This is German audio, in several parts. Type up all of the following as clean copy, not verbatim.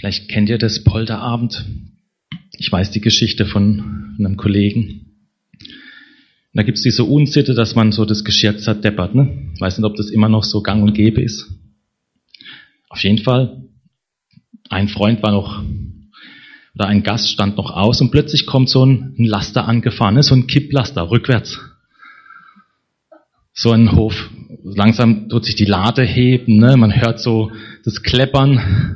Vielleicht kennt ihr das Polterabend. Ich weiß die Geschichte von einem Kollegen. Und da gibt's diese Unsitte, dass man so das Geschirr zerdeppert. Ne? Ich weiß nicht, ob das immer noch so gang und gäbe ist. Auf jeden Fall, ein Freund war noch, oder ein Gast stand noch aus und plötzlich kommt so ein Laster angefahren, ne? So ein Kipplaster, rückwärts. So ein Hof. Langsam tut sich die Lade heben, ne? Man hört so das Kleppern.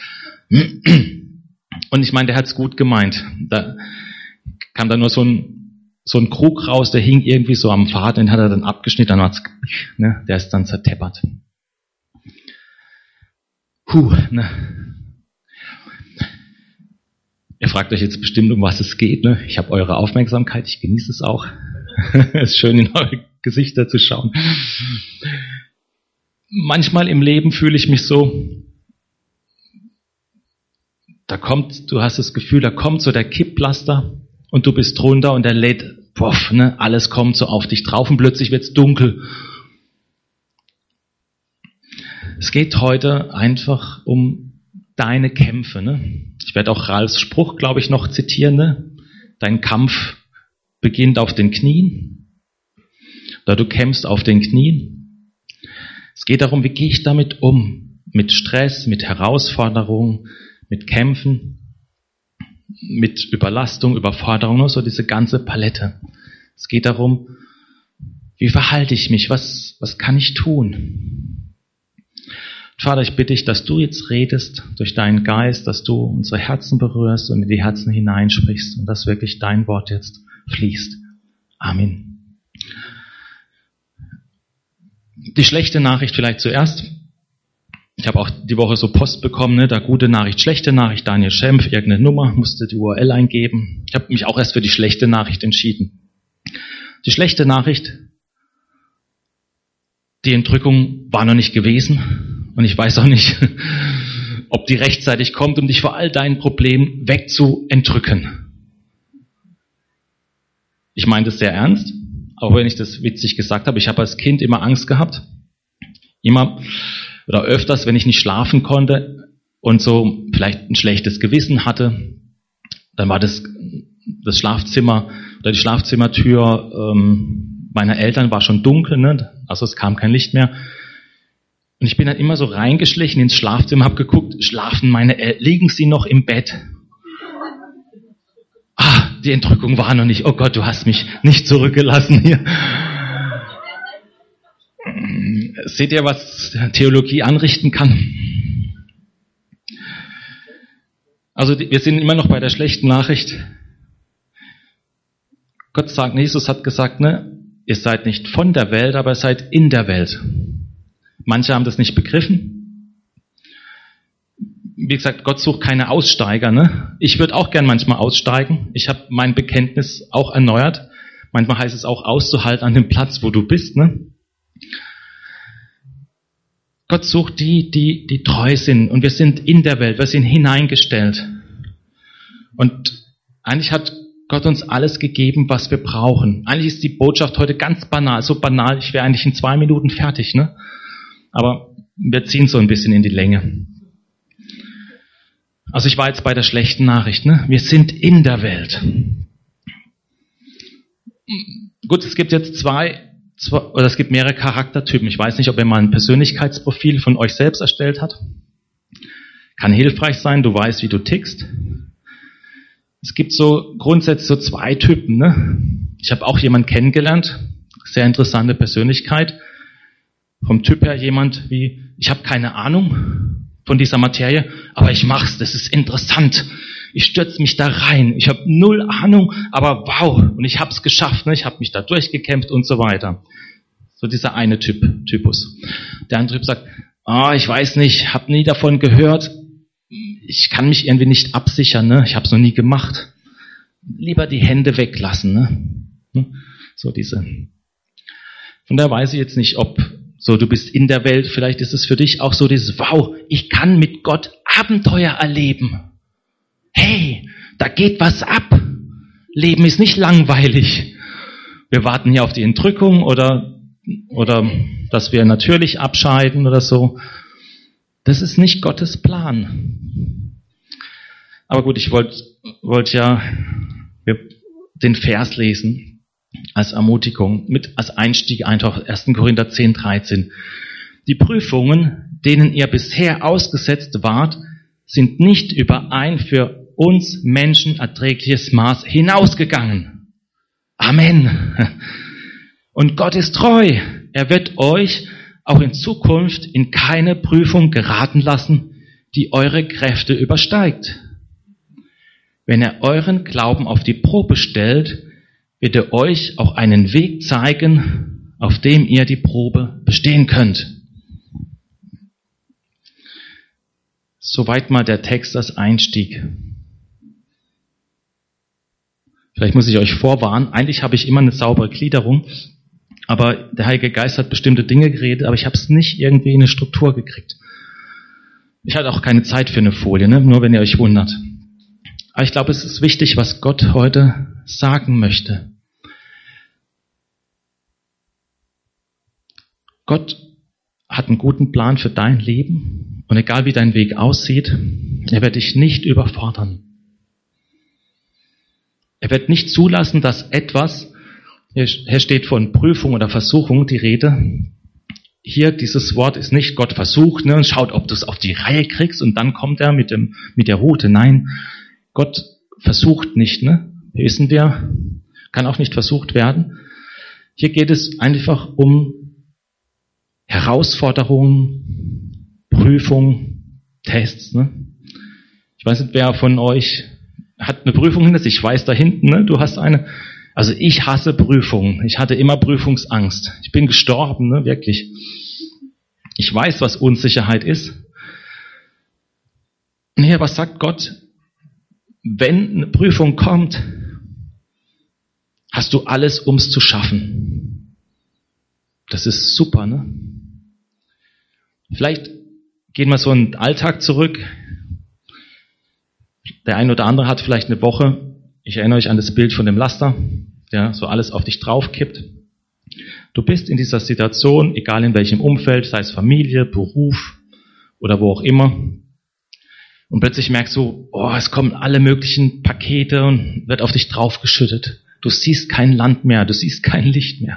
Und ich meine, der hat's gut gemeint. Da kam da nur so ein Krug raus, der hing irgendwie so am Faden, den hat er dann abgeschnitten, dann war's, ne? Der ist dann zerteppert. Ne? Ihr fragt euch jetzt bestimmt, um was es geht. Ne? Ich habe eure Aufmerksamkeit, ich genieße es auch. Es ist schön, in eure Gesichter zu schauen. Manchmal im Leben fühle ich mich so, du hast das Gefühl, da kommt so der Kipplaster und du bist drunter und der lädt, ne? Alles kommt so auf dich drauf und plötzlich wird's dunkel. Es geht heute einfach um deine Kämpfe. Ne? Ich werde auch Ralfs Spruch, glaube ich, noch zitieren. Ne? Dein Kampf beginnt auf den Knien. Oder du kämpfst auf den Knien. Es geht darum, wie gehe ich damit um? Mit Stress, mit Herausforderungen, mit Kämpfen, mit Überlastung, Überforderung, so diese ganze Palette. Es geht darum, wie verhalte ich mich? Was kann ich tun? Vater, ich bitte dich, dass du jetzt redest durch deinen Geist, dass du unsere Herzen berührst und in die Herzen hineinsprichst und dass wirklich dein Wort jetzt fließt. Amen. Die schlechte Nachricht vielleicht zuerst. Ich habe auch die Woche so Post bekommen, ne? Da gute Nachricht, schlechte Nachricht, Daniel Schempf, irgendeine Nummer, musste die URL eingeben. Ich habe mich auch erst für die schlechte Nachricht entschieden. Die schlechte Nachricht, die Entrückung war noch nicht gewesen. Und ich weiß auch nicht, ob die rechtzeitig kommt, um dich vor all deinen Problemen wegzuentrücken. Ich meine das sehr ernst, auch wenn ich das witzig gesagt habe. Ich habe als Kind immer Angst gehabt. Immer oder öfters, wenn ich nicht schlafen konnte und so vielleicht ein schlechtes Gewissen hatte, dann war das Schlafzimmer oder die Schlafzimmertür meiner Eltern war schon dunkel, ne? Also es kam kein Licht mehr. Und ich bin dann immer so reingeschlichen ins Schlafzimmer, habe geguckt, schlafen meine Eltern, liegen sie noch im Bett? Die Entrückung war noch nicht. Oh Gott, du hast mich nicht zurückgelassen hier. Seht ihr, was Theologie anrichten kann? Also wir sind immer noch bei der schlechten Nachricht. Gott sagt, Jesus hat gesagt, ne, ihr seid nicht von der Welt, aber ihr seid in der Welt. Manche haben das nicht begriffen. Wie gesagt, Gott sucht keine Aussteiger. Ne? Ich würde auch gern manchmal aussteigen. Ich habe mein Bekenntnis auch erneuert. Manchmal heißt es auch auszuhalten an dem Platz, wo du bist. Ne? Gott sucht die treu sind. Und wir sind in der Welt. Wir sind hineingestellt. Und eigentlich hat Gott uns alles gegeben, was wir brauchen. Eigentlich ist die Botschaft heute ganz banal. So banal, ich wäre eigentlich in 2 Minuten fertig. Ne? Aber wir ziehen so ein bisschen in die Länge. Also ich war jetzt bei der schlechten Nachricht. Ne? Wir sind in der Welt. Gut, es gibt jetzt es gibt mehrere Charaktertypen. Ich weiß nicht, ob ihr mal ein Persönlichkeitsprofil von euch selbst erstellt habt. Kann hilfreich sein, du weißt, wie du tickst. Es gibt so grundsätzlich so 2 Typen. Ne? Ich habe auch jemanden kennengelernt, sehr interessante Persönlichkeit. Vom Typ her jemand wie, ich habe keine Ahnung von dieser Materie, aber ich mach's, das ist interessant. Ich stürze mich da rein, ich habe 0 Ahnung, aber wow, und ich habe es geschafft, ne? Ich habe mich da durchgekämpft und so weiter. So dieser eine Typus. Der andere Typ sagt, ich weiß nicht, habe nie davon gehört, ich kann mich irgendwie nicht absichern, ne? Ich habe es noch nie gemacht. Lieber die Hände weglassen. Ne? So diese. Von daher weiß ich jetzt nicht, ob so du bist in der Welt, vielleicht ist es für dich auch so dieses, wow, ich kann mit Gott Abenteuer erleben. Hey, da geht was ab. Leben ist nicht langweilig. Wir warten hier auf die Entrückung oder dass wir natürlich abscheiden oder so. Das ist nicht Gottes Plan. Aber gut, ich wollte ja den Vers lesen als Ermutigung, als Einstieg einfach 1. Korinther 10, 13. Die Prüfungen, denen ihr bisher ausgesetzt wart, sind nicht über ein für uns Menschen erträgliches Maß hinausgegangen. Amen. Und Gott ist treu. Er wird euch auch in Zukunft in keine Prüfung geraten lassen, die eure Kräfte übersteigt. Wenn er euren Glauben auf die Probe stellt, wird er euch auch einen Weg zeigen, auf dem ihr die Probe bestehen könnt. Soweit mal der Text als Einstieg. Vielleicht muss ich euch vorwarnen, eigentlich habe ich immer eine saubere Gliederung, aber der Heilige Geist hat bestimmte Dinge geredet, aber ich habe es nicht irgendwie in eine Struktur gekriegt. Ich hatte auch keine Zeit für eine Folie, nur wenn ihr euch wundert. Aber ich glaube, es ist wichtig, was Gott heute sagen möchte. Gott hat einen guten Plan für dein Leben und egal wie dein Weg aussieht, er wird dich nicht überfordern. Er wird nicht zulassen, dass etwas, hier steht von Prüfung oder Versuchung die Rede, hier dieses Wort ist nicht Gott versucht und schaut, ob du es auf die Reihe kriegst und dann kommt er mit der Rute. Nein, Gott versucht nicht, wissen wir, kann auch nicht versucht werden. Hier geht es einfach um Herausforderungen, Prüfung, Tests. Ich weiß nicht, wer von euch hat eine Prüfung hinter sich. Ich weiß da hinten, du hast eine. Also ich hasse Prüfungen. Ich hatte immer Prüfungsangst. Ich bin gestorben, wirklich. Ich weiß, was Unsicherheit ist. Und hier, was sagt Gott? Wenn eine Prüfung kommt, hast du alles, um es zu schaffen. Das ist super, Vielleicht gehen wir so in den Alltag zurück. Der ein oder andere hat vielleicht eine Woche, ich erinnere euch an das Bild von dem Laster, der so alles auf dich draufkippt. Du bist in dieser Situation, egal in welchem Umfeld, sei es Familie, Beruf oder wo auch immer. Und plötzlich merkst du, es kommen alle möglichen Pakete und wird auf dich draufgeschüttet. Du siehst kein Land mehr, du siehst kein Licht mehr.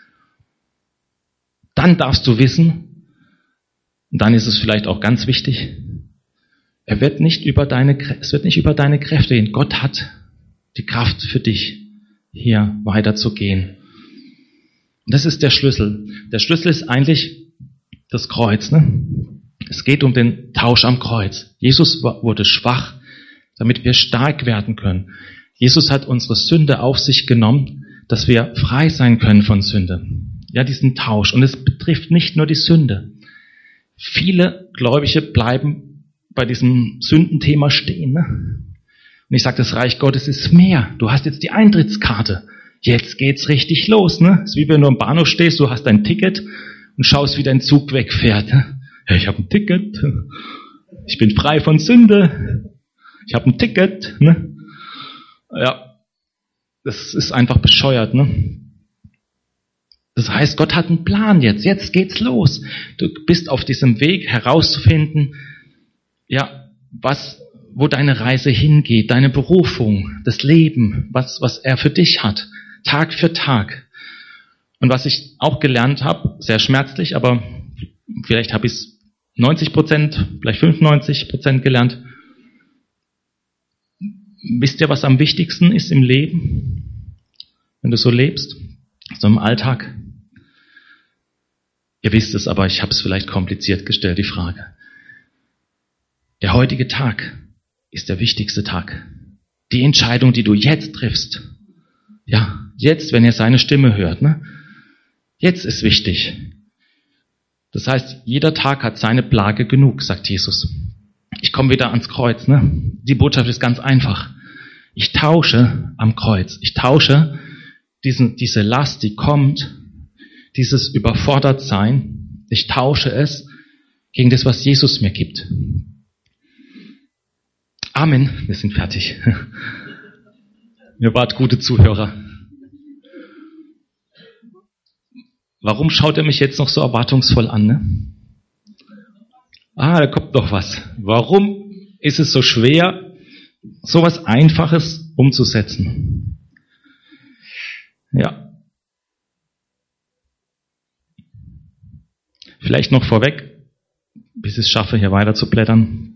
Dann darfst du wissen, und dann ist es vielleicht auch ganz wichtig, es wird nicht über deine Kräfte gehen. Gott hat die Kraft für dich, hier weiterzugehen. Und das ist der Schlüssel. Der Schlüssel ist eigentlich das Kreuz. Es geht um den Tausch am Kreuz. Jesus wurde schwach, damit wir stark werden können. Jesus hat unsere Sünde auf sich genommen, dass wir frei sein können von Sünde. Ja, diesen Tausch. Und es betrifft nicht nur die Sünde. Viele Gläubige bleiben bei diesem Sündenthema stehen. Und ich sage, das Reich Gottes ist mehr. Du hast jetzt die Eintrittskarte. Jetzt geht's richtig los. Es ist wie wenn du am Bahnhof stehst, du hast dein Ticket und schaust, wie dein Zug wegfährt. Ja, ich habe ein Ticket. Ich bin frei von Sünde. Ich habe ein Ticket. Ja, das ist einfach bescheuert. Das heißt, Gott hat einen Plan jetzt. Jetzt geht's los. Du bist auf diesem Weg herauszufinden, wo deine Reise hingeht, deine Berufung, das Leben, was er für dich hat, Tag für Tag. Und was ich auch gelernt habe, sehr schmerzlich, aber vielleicht habe ich es 90%, vielleicht 95% gelernt. Wisst ihr, was am wichtigsten ist im Leben, wenn du so lebst, so im Alltag? Ihr wisst es, aber ich habe es vielleicht kompliziert gestellt, die Frage. Der heutige Tag ist der wichtigste Tag. Die Entscheidung, die du jetzt triffst. Ja, jetzt, wenn ihr seine Stimme hört. Jetzt ist wichtig. Das heißt, jeder Tag hat seine Plage genug, sagt Jesus. Ich komme wieder ans Kreuz. Die Botschaft ist ganz einfach. Ich tausche am Kreuz. Ich tausche diese Last, die kommt, dieses Überfordertsein. Ich tausche es gegen das, was Jesus mir gibt. Amen. Wir sind fertig. Ihr wart gute Zuhörer. Warum schaut er mich jetzt noch so erwartungsvoll an? Da kommt noch was. Warum ist es so schwer, sowas Einfaches umzusetzen. Ja. Vielleicht noch vorweg, bis ich es schaffe, hier weiter zu blättern.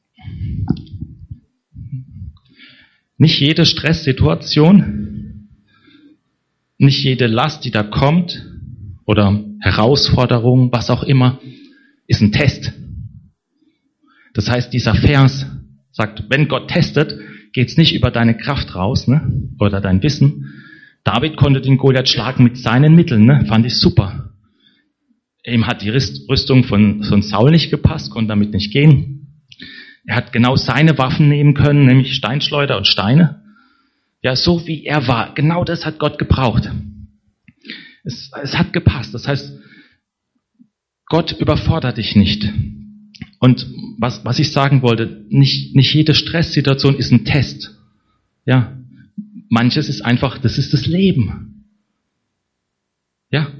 Nicht jede Stresssituation, nicht jede Last, die da kommt, oder Herausforderung, was auch immer, ist ein Test. Das heißt, dieser Vers sagt, wenn Gott testet, geht's nicht über deine Kraft raus, ne? Oder dein Wissen. David konnte den Goliath schlagen mit seinen Mitteln, ne? Fand ich super. Ihm hat die Rüstung von Saul nicht gepasst, konnte damit nicht gehen. Er hat genau seine Waffen nehmen können, nämlich Steinschleuder und Steine. Ja, so wie er war. Genau das hat Gott gebraucht. Es hat gepasst. Das heißt, Gott überfordert dich nicht. Und was ich sagen wollte, nicht jede Stresssituation ist ein Test. Ja, manches ist einfach, das ist das Leben. Ja,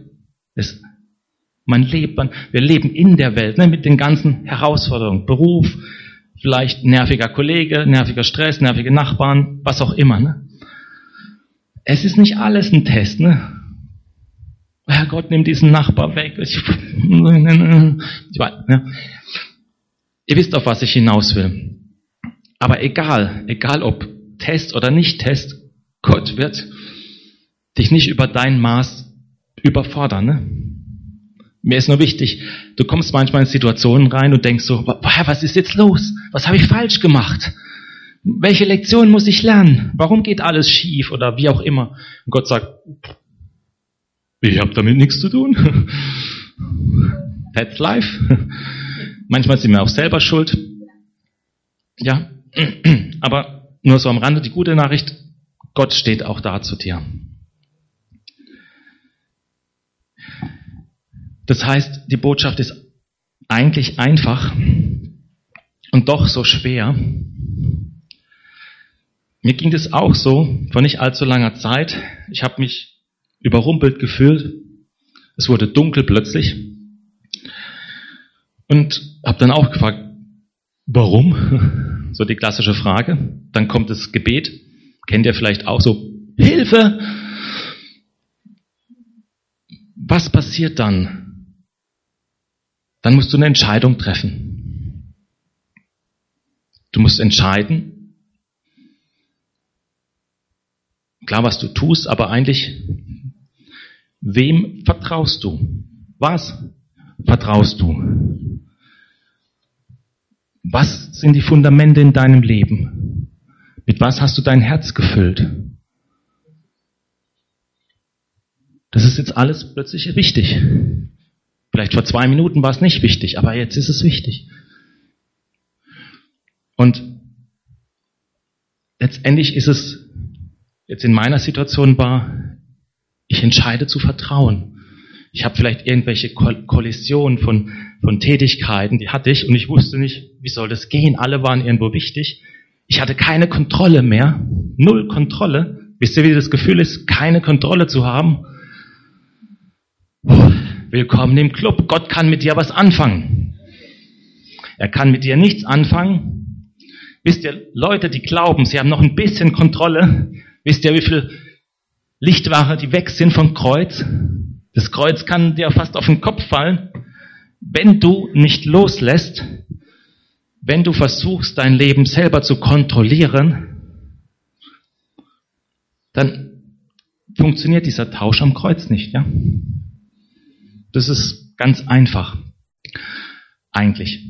wir leben in der Welt, ne, mit den ganzen Herausforderungen, Beruf, vielleicht nerviger Kollege, nerviger Stress, nervige Nachbarn, was auch immer. Ne? Es ist nicht alles ein Test. Ne? Herr Gott, nimm diesen Nachbar weg. Ja. Ihr wisst, auf was ich hinaus will. Aber egal ob Test oder nicht Test, Gott wird dich nicht über dein Maß überfordern. Ne? Mir ist nur wichtig, du kommst manchmal in Situationen rein und denkst so, was ist jetzt los? Was habe ich falsch gemacht? Welche Lektion muss ich lernen? Warum geht alles schief oder wie auch immer? Und Gott sagt, ich habe damit nichts zu tun. That's life. Manchmal sind wir auch selber schuld. Ja, aber nur so am Rande die gute Nachricht, Gott steht auch da zu dir. Das heißt, die Botschaft ist eigentlich einfach und doch so schwer. Mir ging das auch so vor nicht allzu langer Zeit. Ich habe mich überrumpelt gefühlt. Es wurde dunkel plötzlich. Und habe dann auch gefragt, warum? So die klassische Frage. Dann kommt das Gebet. Kennt ihr vielleicht auch so, Hilfe! Was passiert dann? Dann musst du eine Entscheidung treffen. Du musst entscheiden, klar, was du tust, aber eigentlich, wem vertraust du? Was vertraust du? Was sind die Fundamente in deinem Leben? Mit was hast du dein Herz gefüllt? Das ist jetzt alles plötzlich wichtig. Vielleicht vor 2 Minuten war es nicht wichtig, aber jetzt ist es wichtig. Und letztendlich ist es jetzt in meiner Situation ich entscheide zu vertrauen. Ich habe vielleicht irgendwelche Kollisionen von Tätigkeiten, die hatte ich und ich wusste nicht, wie soll das gehen. Alle waren irgendwo wichtig. Ich hatte keine Kontrolle mehr. 0 Kontrolle. Wisst ihr, wie das Gefühl ist, keine Kontrolle zu haben? Willkommen im Club. Gott kann mit dir was anfangen. Er kann mit dir nichts anfangen. Wisst ihr, Leute, die glauben, sie haben noch ein bisschen Kontrolle, wisst ihr, wie viel Lichtwache die weg sind vom Kreuz? Das Kreuz kann dir fast auf den Kopf fallen. Wenn du nicht loslässt, wenn du versuchst, dein Leben selber zu kontrollieren, dann funktioniert dieser Tausch am Kreuz nicht, ja? Das ist ganz einfach. Eigentlich.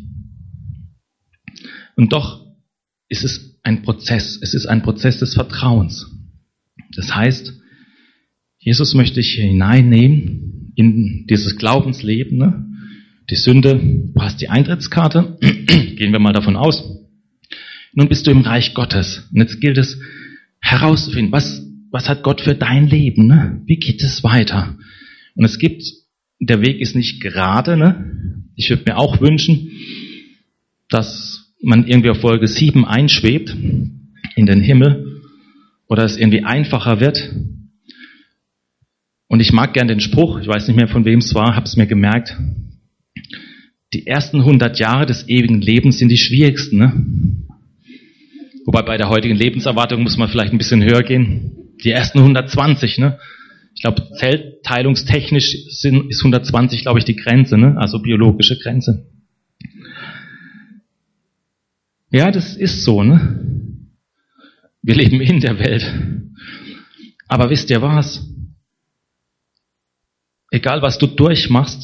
Und doch ist es ein Prozess. Es ist ein Prozess des Vertrauens. Das heißt, Jesus möchte dich hier hineinnehmen in dieses Glaubensleben. Ne? Die Sünde, du hast die Eintrittskarte. Gehen wir mal davon aus. Nun bist du im Reich Gottes. Und jetzt gilt es herauszufinden, was hat Gott für dein Leben? Ne? Wie geht es weiter? Und der Weg ist nicht gerade. Ne? Ich würde mir auch wünschen, dass man irgendwie auf Wolke 7 einschwebt in den Himmel oder es irgendwie einfacher wird. Und ich mag gern den Spruch, ich weiß nicht mehr von wem es war, habe es mir gemerkt. Die ersten 100 Jahre des ewigen Lebens sind die schwierigsten. Ne? Wobei bei der heutigen Lebenserwartung muss man vielleicht ein bisschen höher gehen. Die ersten 120, ne? Ich glaube, zellteilungstechnisch ist 120, glaube ich, die Grenze, ne? Also biologische Grenze. Ja, das ist so, ne? Wir leben in der Welt. Aber wisst ihr was? Egal, was du durchmachst,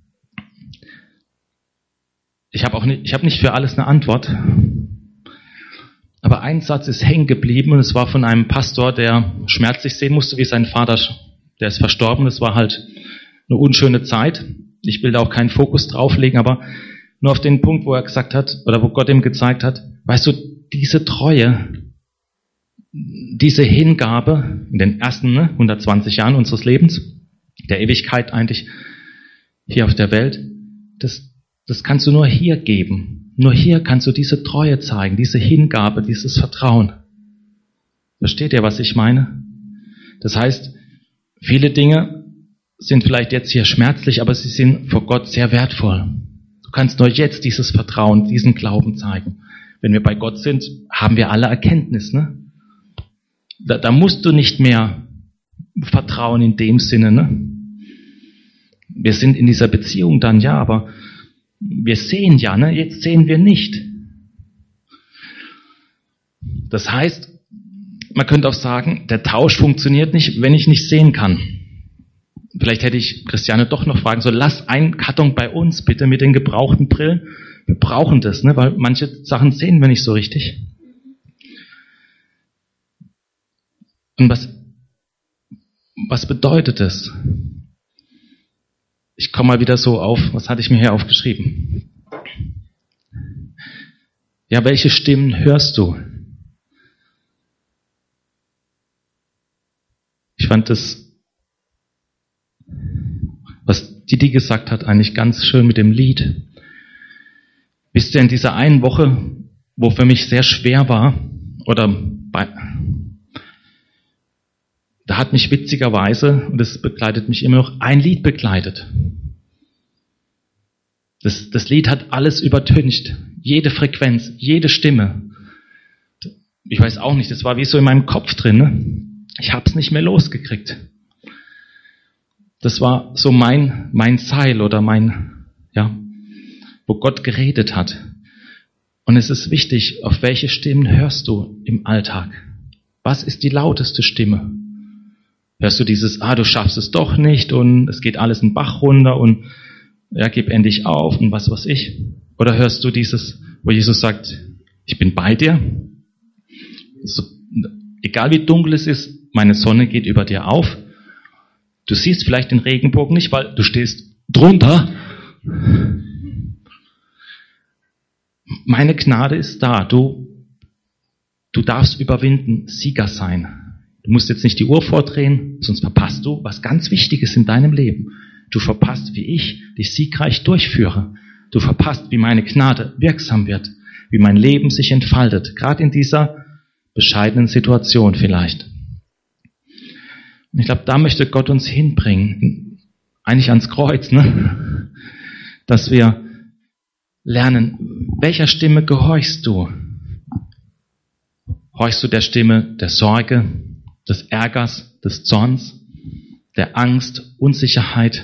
ich habe nicht für alles eine Antwort. Aber ein Satz ist hängen geblieben und es war von einem Pastor, der schmerzlich sehen musste, wie sein Vater, der ist verstorben. Das war halt eine unschöne Zeit. Ich will da auch keinen Fokus drauflegen, aber nur auf den Punkt, wo er gesagt hat, oder wo Gott ihm gezeigt hat, weißt du, diese Treue, diese Hingabe in den ersten 120 Jahren unseres Lebens, der Ewigkeit eigentlich hier auf der Welt, das kannst du nur hier geben. Nur hier kannst du diese Treue zeigen, diese Hingabe, dieses Vertrauen. Versteht ihr, was ich meine? Das heißt, viele Dinge sind vielleicht jetzt hier schmerzlich, aber sie sind vor Gott sehr wertvoll. Du kannst nur jetzt dieses Vertrauen, diesen Glauben zeigen. Wenn wir bei Gott sind, haben wir alle Erkenntnis, ne? Da musst du nicht mehr vertrauen in dem Sinne, ne? Wir sind in dieser Beziehung dann, ja, aber wir sehen ja, ne? Jetzt sehen wir nicht. Das heißt, man könnte auch sagen, der Tausch funktioniert nicht, wenn ich nicht sehen kann. Vielleicht hätte ich Christiane doch noch fragen sollen, lass einen Karton bei uns bitte mit den gebrauchten Brillen. Wir brauchen das, ne? Weil manche Sachen sehen wir nicht so richtig. Und was bedeutet es? Ich komme mal wieder so auf, was hatte ich mir hier aufgeschrieben? Ja, welche Stimmen hörst du? Ich fand das, was Didi gesagt hat, eigentlich ganz schön mit dem Lied. Wisst ihr, in dieser einen Woche, wo für mich sehr schwer war, da hat mich witzigerweise, und das begleitet mich immer noch, ein Lied begleitet. Das Lied hat alles übertüncht. Jede Frequenz, jede Stimme. Ich weiß auch nicht, das war wie so in meinem Kopf drin. Ne? Ich hab's nicht mehr losgekriegt. Das war so mein Seil oder wo Gott geredet hat. Und es ist wichtig, auf welche Stimmen hörst du im Alltag? Was ist die lauteste Stimme? Hörst du dieses, du schaffst es doch nicht und es geht alles in den Bach runter und gib endlich auf und was weiß ich? Oder hörst du dieses, wo Jesus sagt, ich bin bei dir? So, egal wie dunkel es ist, meine Sonne geht über dir auf. Du siehst vielleicht den Regenbogen nicht, weil du stehst drunter. Meine Gnade ist da. Du darfst überwinden, Sieger sein. Du musst jetzt nicht die Uhr vordrehen, sonst verpasst du was ganz Wichtiges in deinem Leben. Du verpasst, wie ich dich siegreich durchführe. Du verpasst, wie meine Gnade wirksam wird, wie mein Leben sich entfaltet, gerade in dieser bescheidenen Situation vielleicht. Und ich glaube, da möchte Gott uns hinbringen, eigentlich ans Kreuz, ne? Dass wir lernen, welcher Stimme gehorchst du? Horchst du der Stimme der Sorge, des Ärgers, des Zorns, der Angst, Unsicherheit?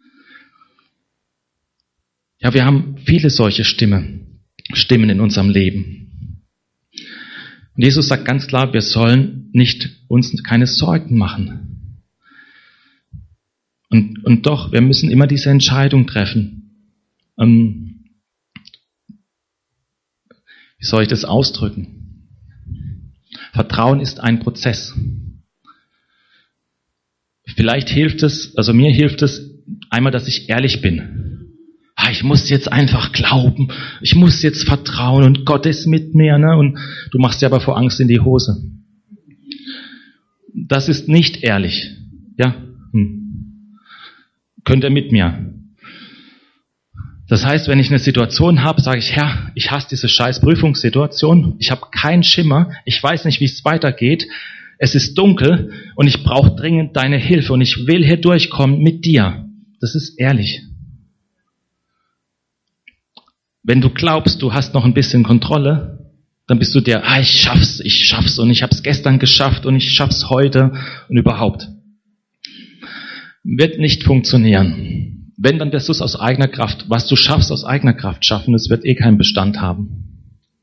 Ja, wir haben viele solche Stimmen in unserem Leben. Und Jesus sagt ganz klar, wir sollen uns keine Sorgen machen. Und doch, wir müssen immer diese Entscheidung treffen. Wie soll ich das ausdrücken? Vertrauen ist ein Prozess. Vielleicht hilft es, also mir hilft es einmal, dass ich ehrlich bin. Ich muss jetzt einfach glauben, ich muss jetzt vertrauen und Gott ist mit mir, ne? Und du machst dir aber vor Angst in die Hose. Das ist nicht ehrlich. Ja? Könnt ihr mit mir? Das heißt, wenn ich eine Situation habe, sage ich, Herr, ich hasse diese scheiß Prüfungssituation, ich habe keinen Schimmer, ich weiß nicht, wie es weitergeht, es ist dunkel und ich brauche dringend deine Hilfe und ich will hier durchkommen mit dir. Das ist ehrlich. Wenn du glaubst, du hast noch ein bisschen Kontrolle, Dann bist du ich schaff's und ich hab's gestern geschafft und ich schaff's heute und überhaupt. Wird nicht funktionieren. Wenn, dann wirst du es aus eigener Kraft, was du schaffst, aus eigener Kraft schaffen, es wird keinen Bestand haben.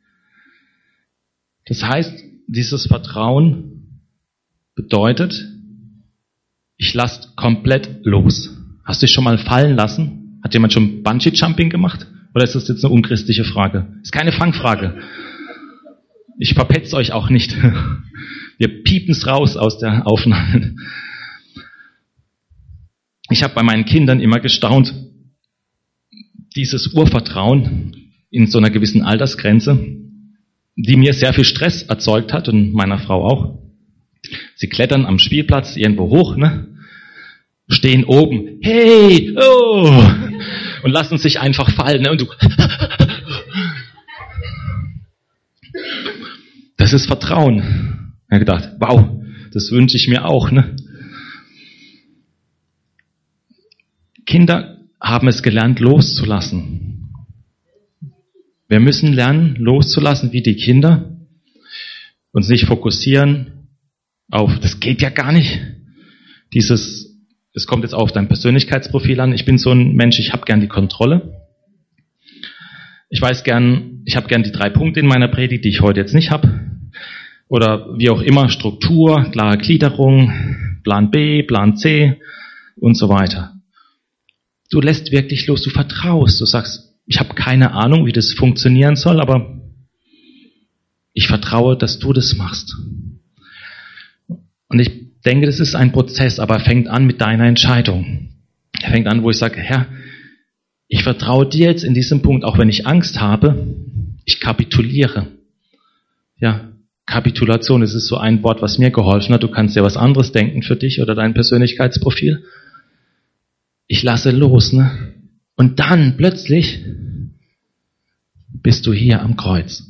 Das heißt, dieses Vertrauen bedeutet, ich lasse komplett los. Hast du dich schon mal fallen lassen? Hat jemand schon Bungee-Jumping gemacht? Oder ist das jetzt eine unchristliche Frage? Ist keine Fangfrage. Ich verpetze euch auch nicht. Wir piepen's raus aus der Aufnahme. Ich habe bei meinen Kindern immer gestaunt, dieses Urvertrauen in so einer gewissen Altersgrenze, die mir sehr viel Stress erzeugt hat und meiner Frau auch. Sie klettern am Spielplatz irgendwo hoch, stehen oben, hey, oh, und lassen sich einfach fallen. Und du, das ist Vertrauen. Ich habe gedacht, wow, das wünsche ich mir auch. Kinder haben es gelernt, loszulassen. Wir müssen lernen, loszulassen wie die Kinder, uns nicht fokussieren auf, das geht ja gar nicht. Es kommt jetzt auf dein Persönlichkeitsprofil an. Ich bin so ein Mensch, ich habe gern die Kontrolle. Ich habe gern die 3 Punkte in meiner Predigt, die ich heute jetzt nicht habe. Oder wie auch immer, Struktur, klare Gliederung, Plan B, Plan C und so weiter. Du lässt wirklich los, du vertraust, du sagst, ich habe keine Ahnung, wie das funktionieren soll, aber ich vertraue, dass du das machst. Und ich denke, das ist ein Prozess, aber er fängt an mit deiner Entscheidung. Er fängt an, wo ich sage, Herr, ich vertraue dir jetzt in diesem Punkt, auch wenn ich Angst habe, ich kapituliere. Ja, Kapitulation, das ist so ein Wort, was mir geholfen hat. Du kannst dir was anderes denken für dich oder dein Persönlichkeitsprofil. Ich lasse los, Und dann plötzlich bist du hier am Kreuz.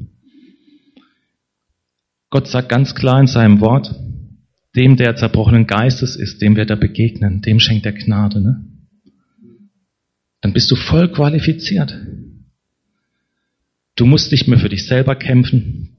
Gott sagt ganz klar in seinem Wort, dem, der zerbrochenen Geistes ist, dem wird er begegnen, dem schenkt er Gnade. Dann bist du voll qualifiziert. Du musst nicht mehr für dich selber kämpfen.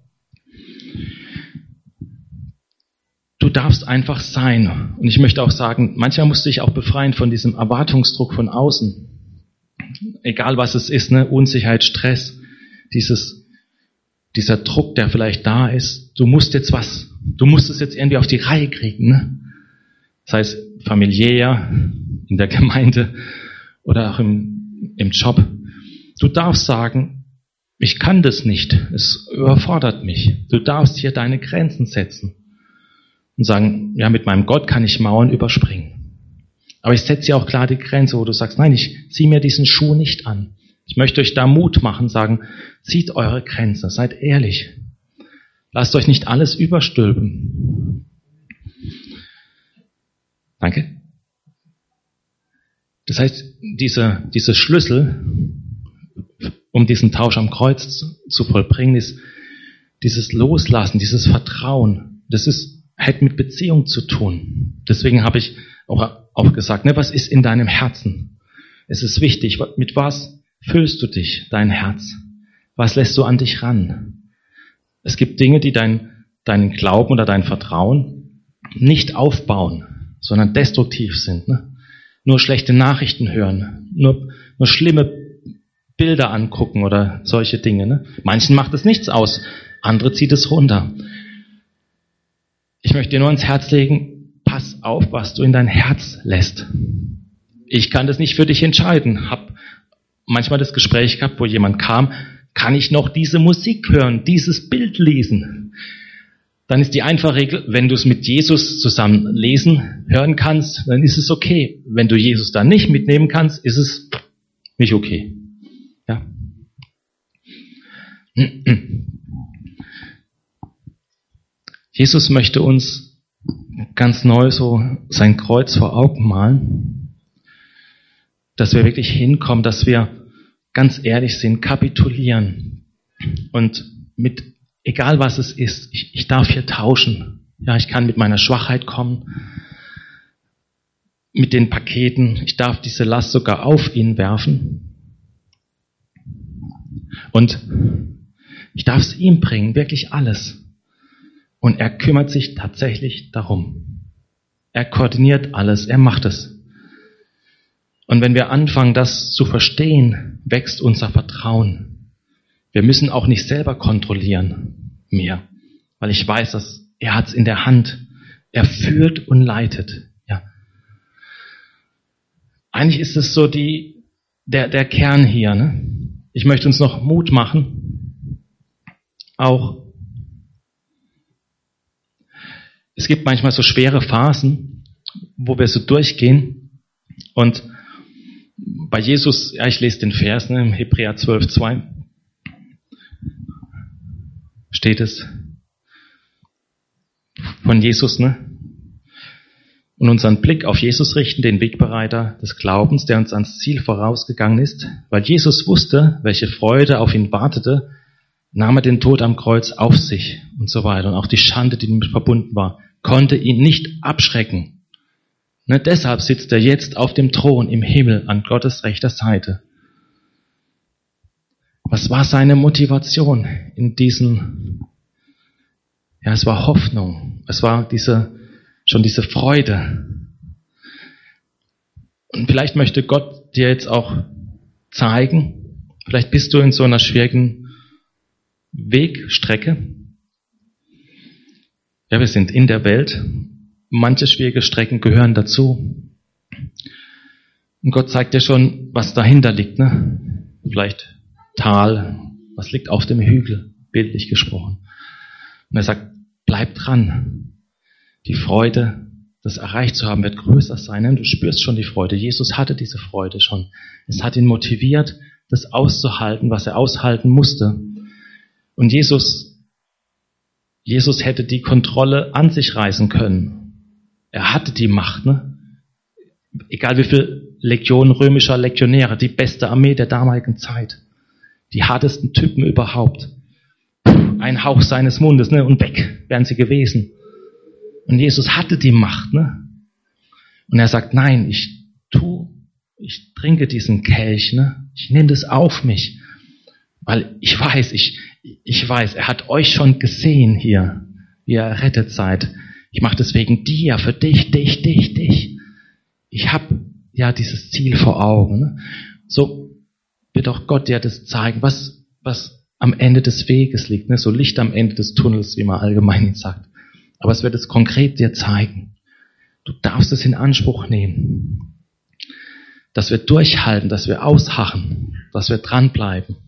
Du darfst einfach sein. Und ich möchte auch sagen, manchmal musst du dich auch befreien von diesem Erwartungsdruck von außen. Egal was es ist, Unsicherheit, Stress, dieser Druck, der vielleicht da ist. Du musst es jetzt irgendwie auf die Reihe kriegen. Das heißt, familiär, in der Gemeinde oder auch im Job. Du darfst sagen, ich kann das nicht, es überfordert mich. Du darfst hier deine Grenzen setzen und sagen, ja, mit meinem Gott kann ich Mauern überspringen. Aber ich setze ja auch klar die Grenze, wo du sagst, nein, ich ziehe mir diesen Schuh nicht an. Ich möchte euch da Mut machen, sagen, zieht eure Grenze, seid ehrlich. Lasst euch nicht alles überstülpen. Danke. Das heißt, diese Schlüssel, um diesen Tausch am Kreuz zu vollbringen, ist dieses Loslassen, dieses Vertrauen. Das hat mit Beziehung zu tun. Deswegen habe ich auch gesagt, was ist in deinem Herzen? Es ist wichtig, mit was füllst du dich, dein Herz? Was lässt du an dich ran? Es gibt Dinge, die deinen Glauben oder dein Vertrauen nicht aufbauen, sondern destruktiv sind. Nur schlechte Nachrichten hören, nur schlimme Bilder angucken oder solche Dinge. Manchen macht es nichts aus, andere zieht es runter. Ich möchte dir nur ins Herz legen, pass auf, was du in dein Herz lässt. Ich kann das nicht für dich entscheiden. Hab manchmal das Gespräch gehabt, wo jemand kam, kann ich noch diese Musik hören, dieses Bild lesen? Dann ist die einfache Regel, wenn du es mit Jesus zusammen hören kannst, dann ist es okay. Wenn du Jesus dann nicht mitnehmen kannst, ist es nicht okay. Ja. Jesus möchte uns ganz neu so sein Kreuz vor Augen malen, dass wir wirklich hinkommen, dass wir ganz ehrlich sind, kapitulieren und egal was es ist, ich darf hier tauschen. Ja, ich kann mit meiner Schwachheit kommen, mit den Paketen, ich darf diese Last sogar auf ihn werfen und ich darf es ihm bringen, wirklich alles. Und er kümmert sich tatsächlich darum. Er koordiniert alles, er macht es. Und wenn wir anfangen, das zu verstehen, wächst unser Vertrauen. Wir müssen auch nicht selber kontrollieren mehr, weil ich weiß, dass er hat es in der Hand. Er führt und leitet. Ja. Eigentlich ist es so der Kern hier. Ne? Ich möchte uns noch Mut machen. Auch es gibt manchmal so schwere Phasen, wo wir so durchgehen. Und bei Jesus, ja, ich lese den Vers, ne, im Hebräer 12,2 steht es von Jesus, ne? Und unseren Blick auf Jesus richten, den Wegbereiter des Glaubens, der uns ans Ziel vorausgegangen ist. Weil Jesus wusste, welche Freude auf ihn wartete, nahm er den Tod am Kreuz auf sich und so weiter. Und auch die Schande, die damit verbunden war, konnte ihn nicht abschrecken. Ne, deshalb sitzt er jetzt auf dem Thron im Himmel an Gottes rechter Seite. Was war seine Motivation in diesen? Ja, es war Hoffnung. Es war schon diese Freude. Und vielleicht möchte Gott dir jetzt auch zeigen, vielleicht bist du in so einer schwierigen Wegstrecke. Ja, wir sind in der Welt. Manche schwierige Strecken gehören dazu. Und Gott zeigt dir schon, was dahinter liegt, ne? Vielleicht Tal, was liegt auf dem Hügel, bildlich gesprochen. Und er sagt, bleib dran. Die Freude, das erreicht zu haben, wird größer sein. Ne? Du spürst schon die Freude. Jesus hatte diese Freude schon. Es hat ihn motiviert, das auszuhalten, was er aushalten musste. Und Jesus hätte die Kontrolle an sich reißen können. Er hatte die Macht, ne? Egal wie viele Legionen römischer Legionäre, die beste Armee der damaligen Zeit. Die hartesten Typen überhaupt. Ein Hauch seines Mundes, ne? Und weg wären sie gewesen. Und Jesus hatte die Macht, ne? Und er sagt, nein, ich trinke diesen Kelch, ne? Ich nehme das auf mich. Weil ich weiß, er hat euch schon gesehen hier, wie ihr errettet seid. Ich mache das wegen dir, für dich. Ich habe ja dieses Ziel vor Augen. Ne? So wird auch Gott dir das zeigen, was am Ende des Weges liegt. Ne? So Licht am Ende des Tunnels, wie man allgemein sagt. Aber es wird es konkret dir zeigen. Du darfst es in Anspruch nehmen. Dass wir durchhalten, dass wir ausharren, dass wir dranbleiben.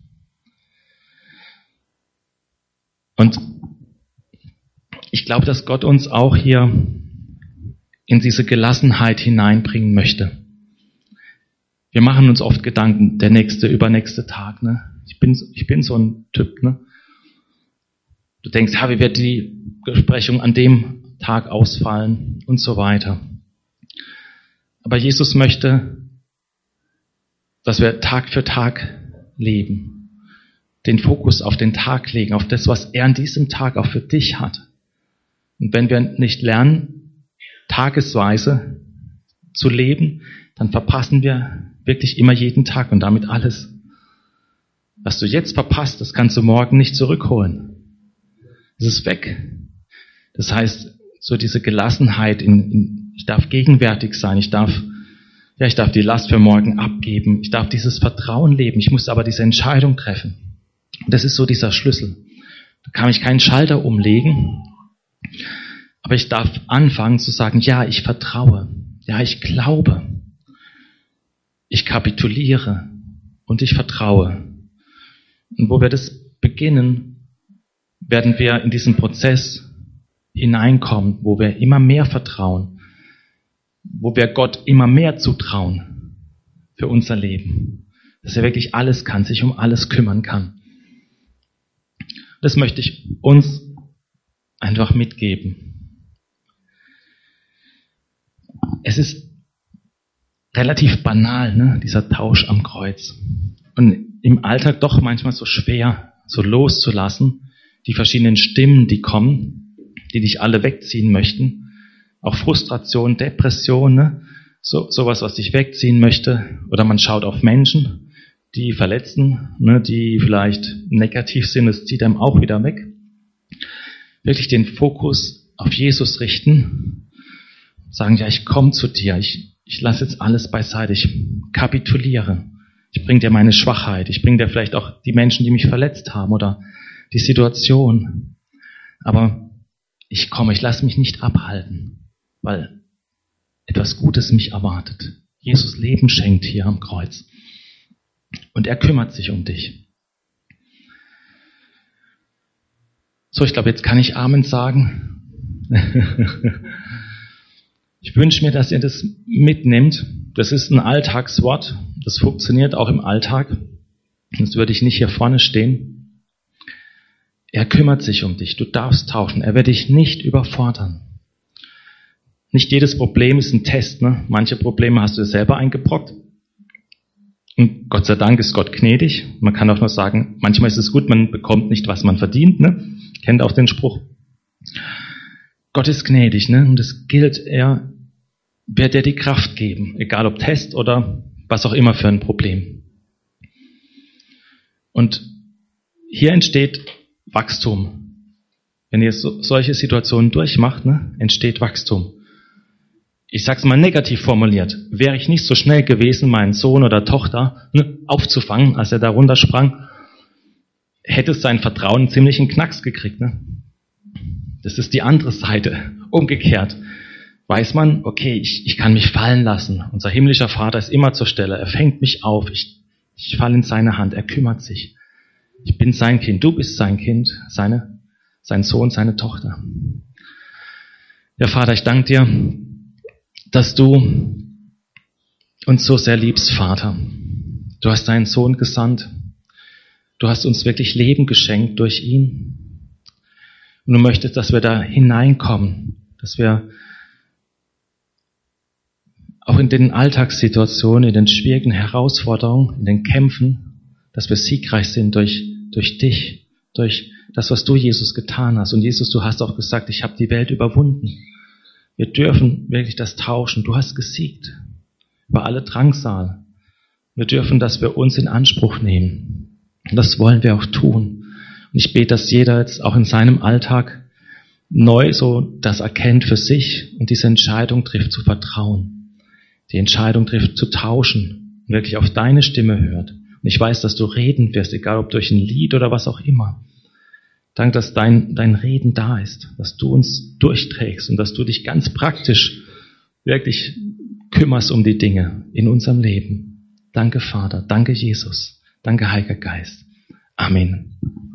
Und ich glaube, dass Gott uns auch hier in diese Gelassenheit hineinbringen möchte. Wir machen uns oft Gedanken, der übernächste Tag. Ne? Ich bin so ein Typ. Ne? Du denkst, wie wird die Besprechung an dem Tag ausfallen und so weiter. Aber Jesus möchte, dass wir Tag für Tag leben. Den Fokus auf den Tag legen, auf das, was er an diesem Tag auch für dich hat. Und wenn wir nicht lernen, tagesweise zu leben, dann verpassen wir wirklich immer jeden Tag und damit alles. Was du jetzt verpasst, das kannst du morgen nicht zurückholen. Es ist weg. Das heißt, so diese Gelassenheit, ich darf gegenwärtig sein, ich darf die Last für morgen abgeben, ich darf dieses Vertrauen leben, ich muss aber diese Entscheidung treffen. Und das ist so dieser Schlüssel. Da kann ich keinen Schalter umlegen, aber ich darf anfangen zu sagen, ja, ich vertraue, ja, ich glaube, ich kapituliere und ich vertraue. Und wo wir das beginnen, werden wir in diesen Prozess hineinkommen, wo wir immer mehr vertrauen, wo wir Gott immer mehr zutrauen für unser Leben, dass er wirklich alles kann, sich um alles kümmern kann. Das möchte ich uns einfach mitgeben. Es ist relativ banal, ne, dieser Tausch am Kreuz. Und im Alltag doch manchmal so schwer, so loszulassen, die verschiedenen Stimmen, die kommen, die dich alle wegziehen möchten. Auch Frustration, Depression, ne? Sowas, was dich wegziehen möchte. Oder man schaut auf Menschen, die Verletzten, ne, die vielleicht negativ sind, das zieht einem auch wieder weg. Wirklich den Fokus auf Jesus richten, sagen, ja, ich komme zu dir, ich lasse jetzt alles beiseite, ich kapituliere, ich bringe dir meine Schwachheit, ich bringe dir vielleicht auch die Menschen, die mich verletzt haben oder die Situation, aber ich komme, ich lasse mich nicht abhalten, weil etwas Gutes mich erwartet. Jesus Leben schenkt hier am Kreuz. Und er kümmert sich um dich. So, ich glaube, jetzt kann ich Amen sagen. Ich wünsche mir, dass ihr das mitnimmt. Das ist ein Alltagswort. Das funktioniert auch im Alltag. Sonst würde ich nicht hier vorne stehen. Er kümmert sich um dich. Du darfst tauschen. Er wird dich nicht überfordern. Nicht jedes Problem ist ein Test. Ne? Manche Probleme hast du dir selber eingebrockt. Und Gott sei Dank ist Gott gnädig. Man kann auch nur sagen, manchmal ist es gut, man bekommt nicht, was man verdient. Ne? Kennt auch den Spruch. Gott ist gnädig. Ne? Und es gilt, er wird dir die Kraft geben. Egal ob Test oder was auch immer für ein Problem. Und hier entsteht Wachstum. Wenn ihr solche Situationen durchmacht, ne, entsteht Wachstum. Ich sag's mal negativ formuliert. Wäre ich nicht so schnell gewesen, meinen Sohn oder Tochter aufzufangen, als er da runtersprang, hätte sein Vertrauen ziemlich einen Knacks gekriegt. Ne? Das ist die andere Seite. Umgekehrt weiß man, okay, ich kann mich fallen lassen. Unser himmlischer Vater ist immer zur Stelle. Er fängt mich auf. Ich falle in seine Hand. Er kümmert sich. Ich bin sein Kind. Du bist sein Kind. Sein Sohn, seine Tochter. Ja, Vater, ich danke dir, dass du uns so sehr liebst, Vater. Du hast deinen Sohn gesandt. Du hast uns wirklich Leben geschenkt durch ihn. Und du möchtest, dass wir da hineinkommen, dass wir auch in den Alltagssituationen, in den schwierigen Herausforderungen, in den Kämpfen, dass wir siegreich sind durch dich, durch das, was du, Jesus, getan hast. Und Jesus, du hast auch gesagt, ich habe die Welt überwunden. Wir dürfen wirklich das tauschen. Du hast gesiegt über alle Drangsal. Wir dürfen das für uns in Anspruch nehmen. Und das wollen wir auch tun. Und ich bete, dass jeder jetzt auch in seinem Alltag neu so das erkennt für sich und diese Entscheidung trifft, zu vertrauen. Die Entscheidung trifft, zu tauschen und wirklich auf deine Stimme hört. Und ich weiß, dass du reden wirst, egal ob durch ein Lied oder was auch immer. Danke, dass dein Reden da ist, dass du uns durchträgst und dass du dich ganz praktisch wirklich kümmerst um die Dinge in unserem Leben. Danke, Vater. Danke, Jesus. Danke, Heiliger Geist. Amen.